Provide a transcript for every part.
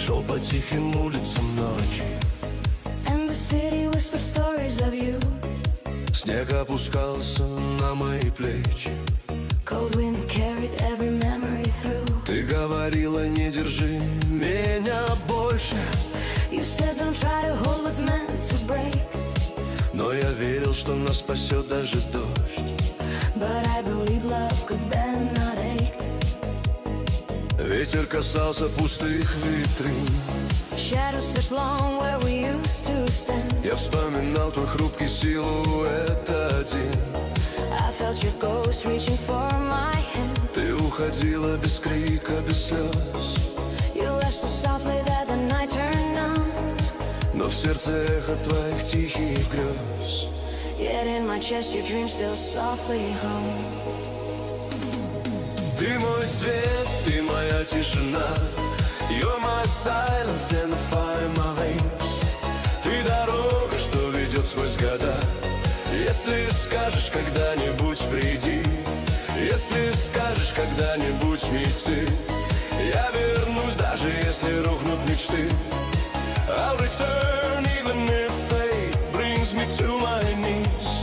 шел по тихим улицам ночи. And the city whispered stories of you. Снег опускался на мои плечи. Cold wind carried every memory through. Ты говорила, не держи меня больше. You said don't try to hold what's meant to break. Но я верил, что нас спасет даже дождь. But I believe love could bend, not ache. Ветер касался пустых витрин. Shadows stretched long where we used to stand. Я вспоминал твой хрупкий силуэт один. I felt your ghost reaching for my hand. Ты уходила без крика, без слез. You left so softly that the night turned numb. Но в сердце эхо твоих тихих грез. Yet in my chest your dreams still softly hum. Ты мой свет, ты моя тишина. You're my silence and the fire in my veins. Ты дорога, что ведет сквозь года. Если скажешь когда-нибудь приди, если скажешь когда-нибудь мечты, я вернусь, даже если рухнут мечты. I'll return even if fate brings me to my knees.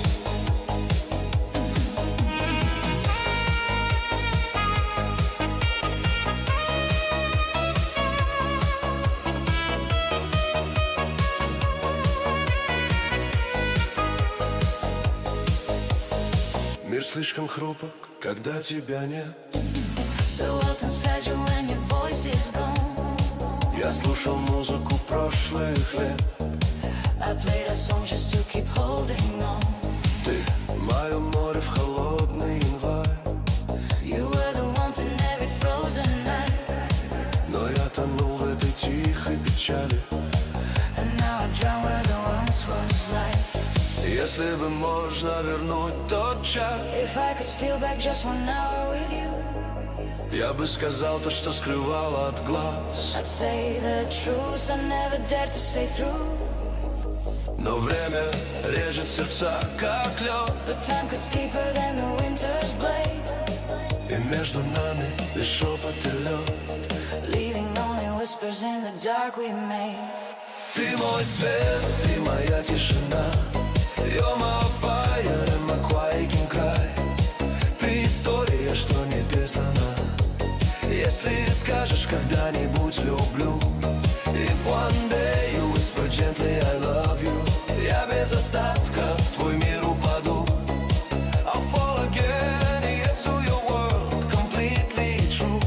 Мир слишком хрупок, когда тебя нет. The world turns fragile when your voice is gone. Я слушал музыку прошлых лет. I played a song just to keep holding on. Ты мое море в холодный январь. You were the warmth in every frozen night. Но я тонул в этой тихой печали. And now I drown where the once was light. Если бы можно вернуть тот час, If I could steal back just 1 hour with you, я бы сказал то, что скрывал от глаз. I'd say the truth I never dared to say through. Но время режет сердца, как лед. But time cuts deeper than the winter's blade, И между нами лишь шепот и лед. leaving only whispers in the dark we made. Ты мой свет, ты моя тишина. You're my fire and my quaking cry. Ты история, что не писана. Если скажешь когда-нибудь люблю, if one day you whisper gently I love you, я без остатка в твой мир упаду. I'll fall again, yes, to your world, completely true.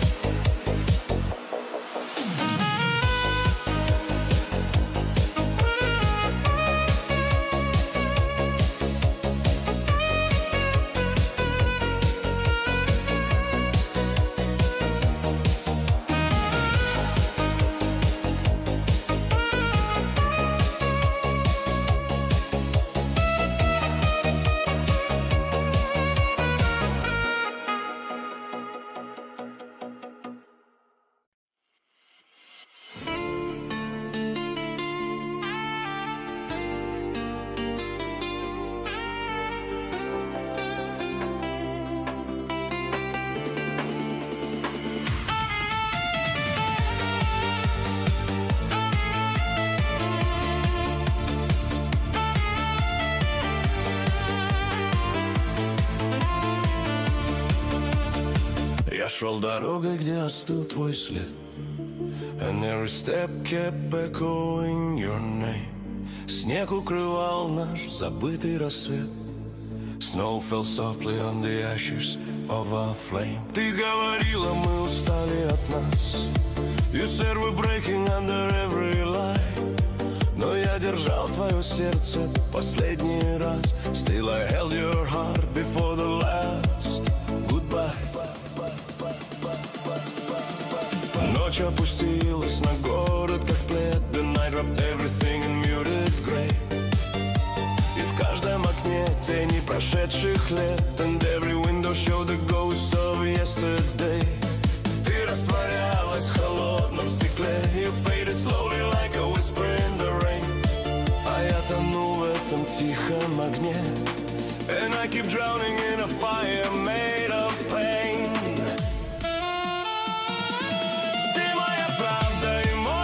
Я шел дорогой, где остыл твой след, and every step kept echoing your name. Снег укрывал наш забытый рассвет. Snow fell softly on the ashes of our flame. Ты говорила, мы устали от нас. You said we're breaking under every lie. Но я держал твое сердце последний раз. Still I held your heart before the last goodbye. Ночь опустилась на город, как плед. The night wrapped everything in muted gray. И в каждом окне тени прошедших лет. And every window showed the ghosts of yesterday. Ты растворялась в холодном стекле. You faded slowly like a whisper in the rain. А я тону в этом тихом огне. And I keep drowning in a fire made of pain. Ты моя правда и мой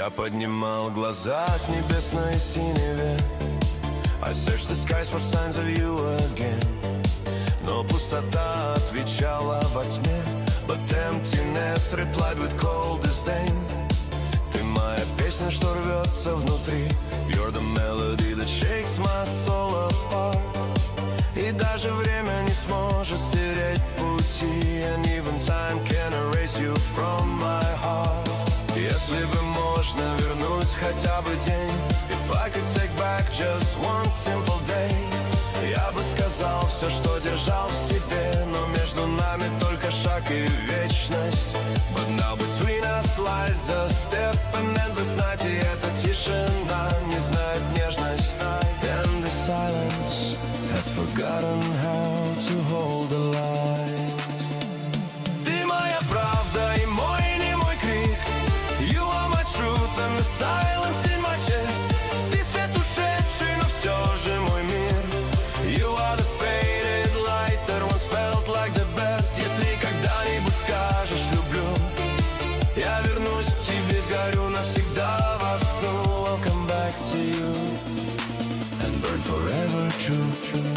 Я поднимал глаза к небесной синеве. I searched the skies for signs of you again. Но пустота отвечала во тьме. But emptiness replied with cold disdain. Ты моя песня, что рвется внутри. You're the melody that shakes my soul apart. И даже время не сможет стереть пути. And even time can erase you from my heart. Если бы можно вернуть хотя бы день, if I could take back just one simple day, я бы сказал все, что держал в себе. Но между нами только шаг и вечность. But now between us lies a step, an endless night. И эта тишина не знает нежность. And the silence has forgotten how to hold the light. Ты моя правда и мой немой крик. You are my truth and the silence in my chest. Ты свет ушедший, но все же мой мир. You are the faded light that once felt like the best. Если когда-нибудь скажешь люблю, я вернусь к тебе, сгорю навсегда во сну. I'll come back to you and burn forever true.